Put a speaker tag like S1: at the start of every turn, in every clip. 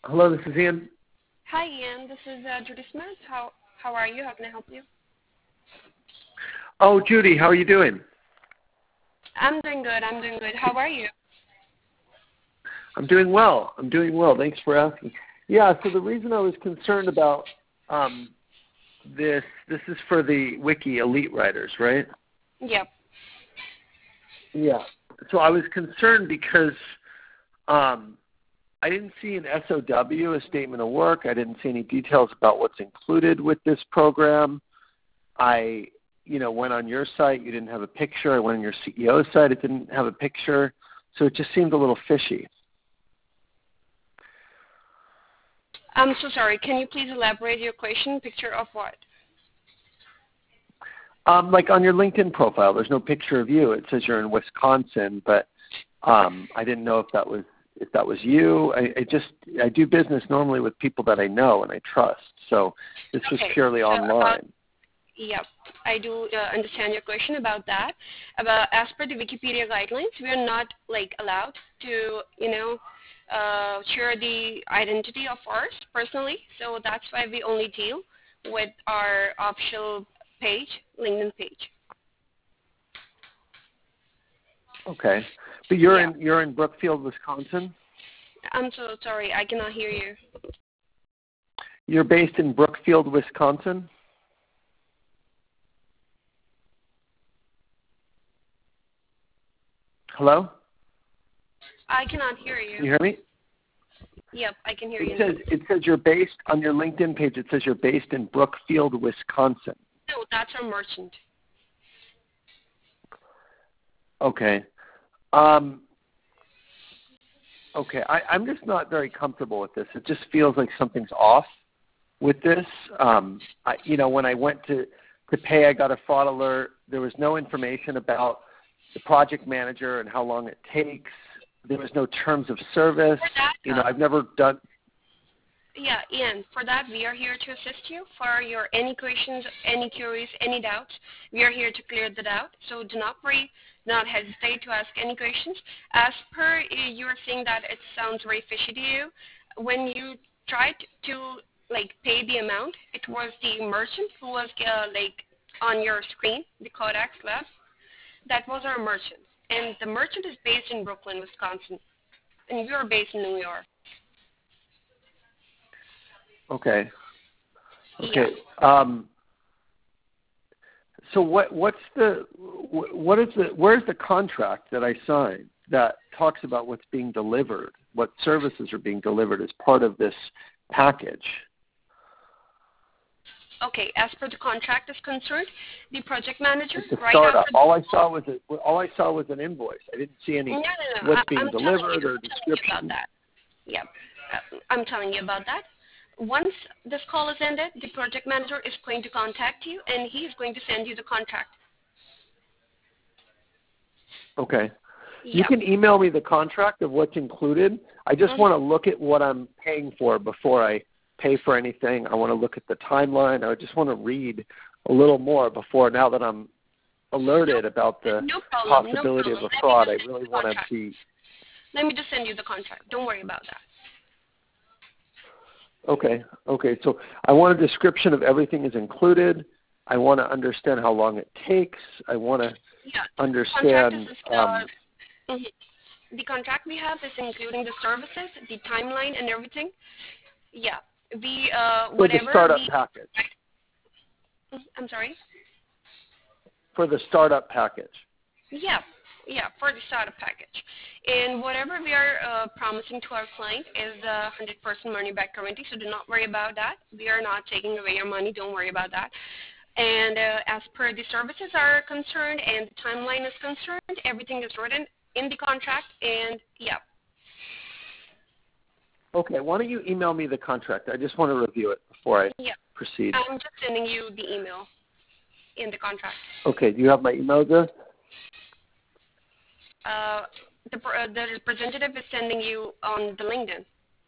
S1: Hello, this is Ian.
S2: Hi, Ian. This is Judy Smith. How are you? How can I help you?
S1: Oh, Judy, how are you doing?
S2: I'm doing good. I'm doing good. How are you?
S1: I'm doing well. Thanks for asking. Yeah, so the reason I was concerned about this is for the Wiki Elite Writers, right?
S2: Yep.
S1: Yeah. So I was concerned because I didn't see an SOW, a statement of work. I didn't see any details about what's included with this program. I went on your site. You didn't have a picture. I went on your CEO's site. It didn't have a picture. So it just seemed a little fishy.
S2: I'm so sorry. Can you please elaborate your question? Picture of what?
S1: Like on your LinkedIn profile, there's no picture of you. It says you're in Wisconsin, but I didn't know if that was you. I do business normally with people that I know and I trust. So this was purely online.
S2: Yep. I do understand your question about that. As per the Wikipedia guidelines, we are not allowed to share the identity of ours personally. So that's why we only deal with our official page, LinkedIn page.
S1: Okay, but you're in Brookfield, Wisconsin.
S2: I'm so sorry, I cannot hear you.
S1: You're based in Brookfield, Wisconsin. Hello?
S2: I cannot hear you.
S1: Can you hear me?
S2: Yep, I can hear you.
S1: It says you're based on your LinkedIn page. It says you're based in Brookfield, Wisconsin.
S2: No, that's our merchant.
S1: Okay. Okay. I'm just not very comfortable with this. It just feels like something's off with this. When I went to pay, I got a fraud alert. There was no information about the project manager and how long it takes. There was no terms of service. I've never done.
S2: Yeah, Ian, for that, we are here to assist you for your any questions, any queries, any doubts. We are here to clear the doubt. So do not worry, do not hesitate to ask any questions. As per you are saying that it sounds very fishy to you, when you tried to pay the amount, it was the merchant who was on your screen, the Kodak Labs. That was our merchant. And the merchant is based in Brooklyn, Wisconsin. And we are based in New York.
S1: Okay.
S2: Yeah.
S1: So where's the contract that I signed that talks about what's being delivered, what services are being delivered as part of this package?
S2: Okay, as per the contract is concerned, the project manager
S1: It's a startup. All I saw was an invoice. I didn't see any what's being delivered or description.
S2: About that. Yeah, I'm telling you about that. Once this call is ended, the project manager is going to contact you, and he is going to send you the contract.
S1: Okay.
S2: Yeah.
S1: You can email me the contract of what's included. I just want to look at what I'm paying for before I pay for anything. I want to look at the timeline. I just want to read a little more before, now that I'm alerted about the possibility of a fraud. I really want to see.
S2: Let me just send you the contract. Don't worry about that.
S1: Okay. So I want a description of everything is included. I want to understand how long it takes. I want to understand.
S2: The contract we have is including the services, the timeline, and everything. Yeah.
S1: For the startup package.
S2: I'm sorry?
S1: For the startup package.
S2: Yeah, for the startup package. And whatever we are promising to our client is 100% money back guarantee, so do not worry about that. We are not taking away your money. Don't worry about that. And as per the services are concerned and the timeline is concerned, everything is written in the contract, and yeah.
S1: Okay, why don't you email me the contract? I just want to review it before I proceed.
S2: I'm just sending you the email in the contract.
S1: Okay, do you have my email address?
S2: The representative is sending you on the LinkedIn.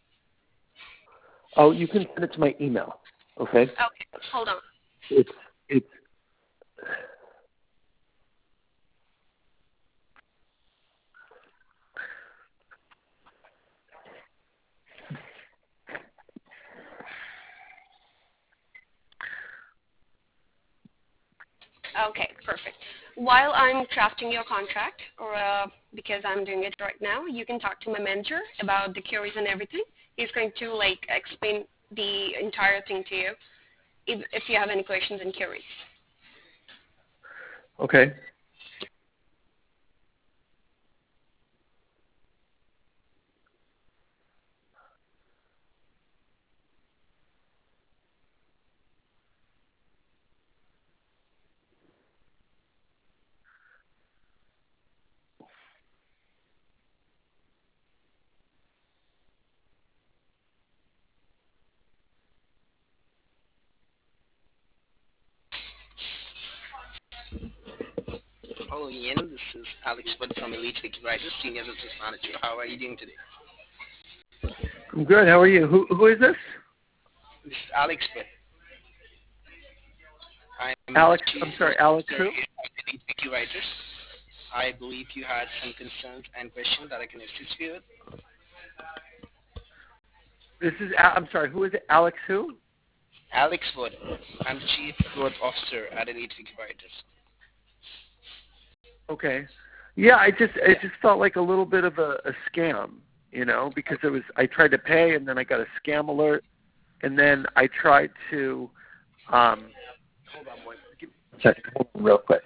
S1: Oh, you can send it to my email. Okay.
S2: Okay, hold on.
S1: It's
S2: Okay, perfect. While I'm crafting your contract, or because I'm doing it right now, you can talk to my manager about the queries and everything. He's going to like explain the entire thing to you if you have any questions and queries.
S1: Okay.
S3: Hello, Ian. This is Alex Wood from Elite Wiki Writers, Senior Business Manager. How are you doing today?
S1: I'm good. How are you? Who is this?
S3: This is Alex Wood. I'm the
S1: Alex.
S3: Chief
S1: I'm sorry, Alex
S3: Officer
S1: who?
S3: here at Elite Wiki Writers. I believe you had some concerns and questions that I can assist you with.
S1: This is. I'm sorry. Who is it? Alex who?
S3: Alex Wood. I'm the Chief Growth Officer at Elite Wiki Writers.
S1: Okay. Yeah, it
S3: Yeah.
S1: just felt like a little bit of a scam, because I tried to pay and then I got a scam alert, and then I tried to hold on give me one second, hold on real quick.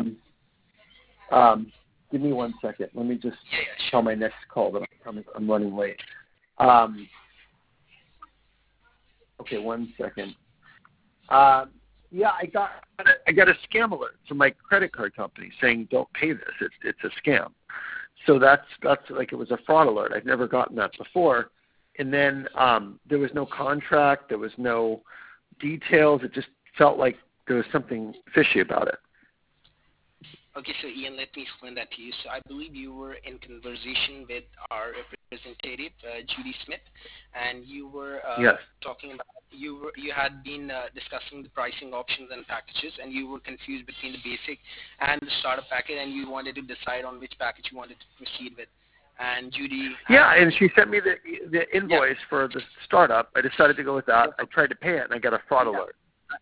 S1: Give me 1 second. Let me just
S3: Yeah,
S1: tell my next call that I'm running late. Okay, 1 second. Yeah, I got a scam alert from my credit card company saying don't pay this. It's a scam. So that's like it was a fraud alert. I've never gotten that before. And then there was no contract. There was no details. It just felt like there was something fishy about it.
S3: Okay, so Ian, let me explain that to you. So I believe you were in conversation with our representative, Judy Smith, and you were
S1: Yes.
S3: talking about you had been discussing the pricing options and packages, and you were confused between the basic and the starter package, and you wanted to decide on which package you wanted to proceed with. And Judy.
S1: Yeah, and she sent me the invoice for the startup. I decided to go with that. I tried to pay it, and I got a fraud alert.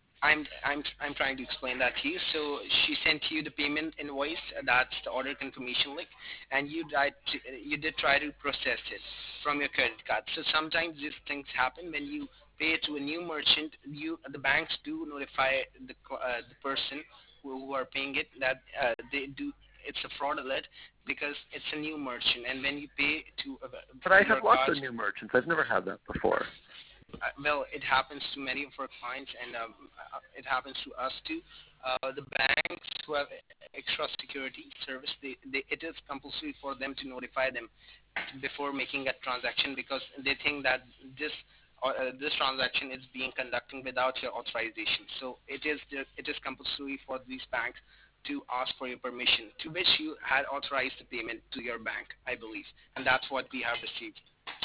S3: I'm trying to explain that to you. So she sent you the payment invoice. That's the order confirmation link, and you did try to process it from your credit card. So sometimes these things happen when you pay to a new merchant. The banks do notify the person who are paying it that they do. It's a fraud alert because it's a new merchant, and when you pay to
S1: But I have
S3: your
S1: lots
S3: card.
S1: of new merchants. I've never had that before.
S3: Well, it happens to many of our clients, and it happens to us too. The banks who have extra security service, it is compulsory for them to notify them before making a transaction because they think that this transaction is being conducted without your authorization. So it is compulsory for these banks to ask for your permission, to which you had authorized the payment to your bank, I believe, and that's what we have received.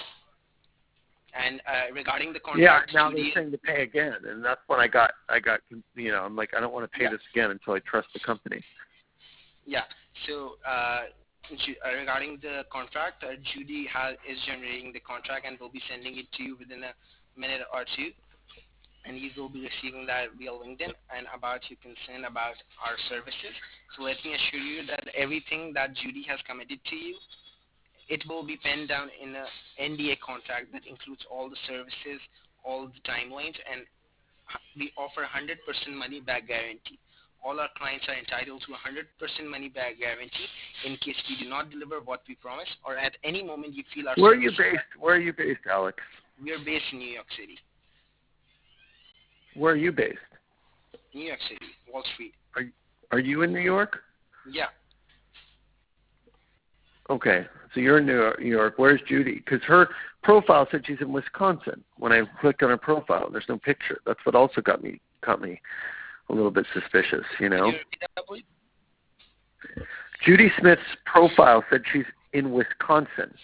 S3: And regarding the contract,
S1: yeah, now they're saying to pay again, and that's when I got, I'm like, I don't want to pay this again until I trust the company.
S3: Yeah. So regarding the contract, Judy is generating the contract and will be sending it to you within a minute or two, and you will be receiving that via LinkedIn and about your concern about our services. So let me assure you that everything that Judy has committed to you, it will be penned down in a NDA contract that includes all the services, all the timelines, and we offer 100% money back guarantee. All our clients are entitled to 100% money back guarantee in case we do not deliver what we promise, or at any moment you feel our
S1: Where are
S3: service.
S1: you based? Where are you based, Alex?
S3: We are based in New York City.
S1: Where are you based?
S3: New York City, Wall Street.
S1: Are you in New York?
S3: Yeah.
S1: Okay, so you're in New York. Where's Judy? Because her profile said she's in Wisconsin. When I clicked on her profile, there's no picture. That's what also got me a little bit suspicious. Judy Smith's profile said she's in Wisconsin,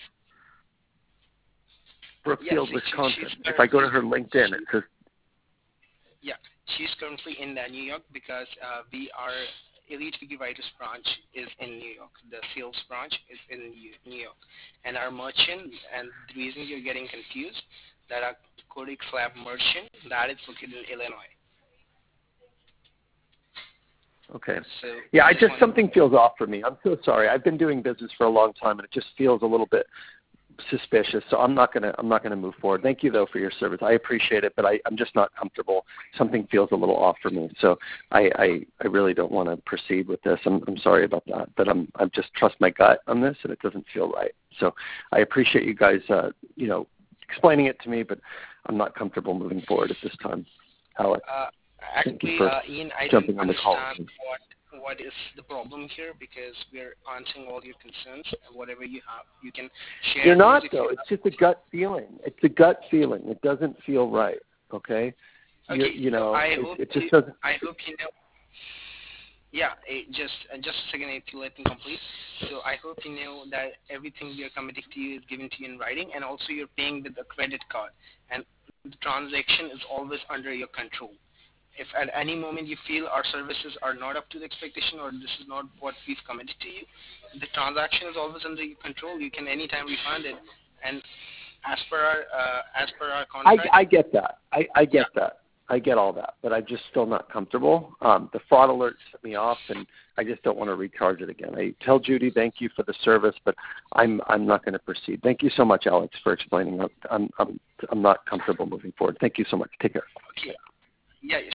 S1: Brookfield,
S3: yes,
S1: Wisconsin. If I go to her LinkedIn, it says.
S3: Yeah, she's currently in New York because Elite Wiki Writers branch is in New York. The sales branch is in New York. And our merchant, and the reason you're getting confused, that our Codex Lab merchant, that is located in Illinois.
S1: Okay.
S3: So
S1: Yeah,
S3: just
S1: something feels off for me. I'm so sorry. I've been doing business for a long time, and it just feels a little bit suspicious. So I'm not gonna move forward. Thank you though for your service. I appreciate it, but I'm just not comfortable. Something feels a little off for me. So I really don't want to proceed with this. I'm sorry about that, but I just trust my gut on this, and it doesn't feel right. So I appreciate you guys, explaining it to me, but I'm not comfortable moving forward at this time. Alex, thank you for
S3: Ian, I
S1: jumping
S3: don't
S1: on the call.
S3: understand what is the problem here, because we're answering all your concerns, and whatever you have, you can share.
S1: You're not, though. It's just a gut feeling. It's a gut feeling. It doesn't feel right, okay?
S3: Okay,
S1: It just doesn't.
S3: I hope you know. Yeah, just a second, if you let me complete. So I hope you know that everything we are committing to you is given to you in writing, and also you're paying with a credit card, and the transaction is always under your control. If at any moment you feel our services are not up to the expectation, or this is not what we've committed to you, the transaction is always under your control. You can anytime refund it, and as per our contract.
S1: I get that. I get that. I get all that, but I'm just still not comfortable. The fraud alert set me off, and I just don't want to recharge it again. I tell Judy thank you for the service, but I'm not going to proceed. Thank you so much, Alex, for explaining. I'm not comfortable moving forward. Thank you so much. Take care.
S3: Okay. Yeah.